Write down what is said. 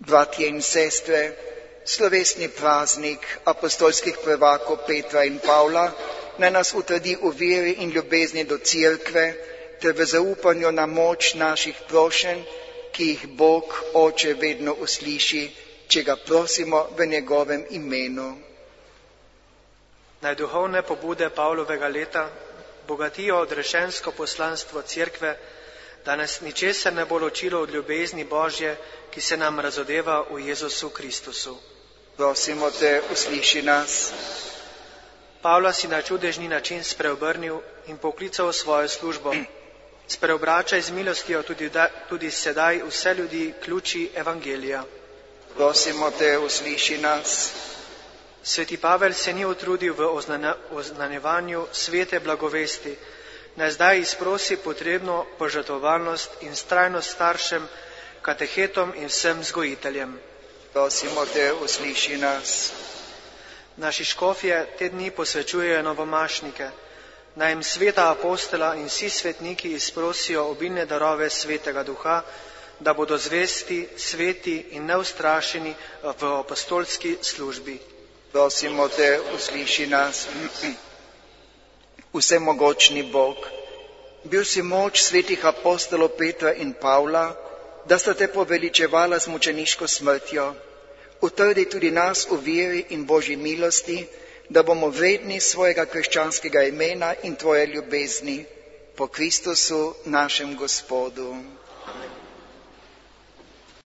Bratje in sestre, slovesni praznik apostolskih prvakov Petra in Pavla naj nas utrdi v veri in ljubezni do Cerkve ter v zaupanju na moč naših prošenj, ki jih Bog Oče vedno usliši, če ga prosimo v njegovem imenu. Naj duhovne pobude Pavlovega leta bogatijo odrešensko poslanstvo Cerkve, da nas ničesar ne bo ločilo od ljubezni Božje, ki se nam razodeva v Jezusu Kristusu. Prosimo te, usliši nas. Pavla si na čudežni način spreobrnil in poklical svojo službo. Spreobračaj z milostjo tudi sedaj vse ljudi k luči evangelija. Prosimo te, usliši nas. Sveti Pavel se ni utrudil v oznanjevanju svete blagovesti, naj zdaj izprosi potrebno požrtvovalnost in vztrajnost staršem, katehetom in vsem vzgojiteljem. Prosimo te, usliši nas. Naši škofje te dni posvečujejo novomašnike. Naj jim sveta apostola in vsi svetniki izprosijo obilne darove svetega duha, da bodo zvesti, sveti in neustrašeni v apostolski službi. Prosimo te, usliši nas. Vsemogočni Bog, bil si moč svetih apostolov Petra in Pavla, da sta te poveličevala z mučeniško smrtjo. Utrdi tudi nas v veri in Božji milosti, da bomo vredni svojega krščanskega imena in tvoje ljubezni. Po Kristusu, našem Gospodu.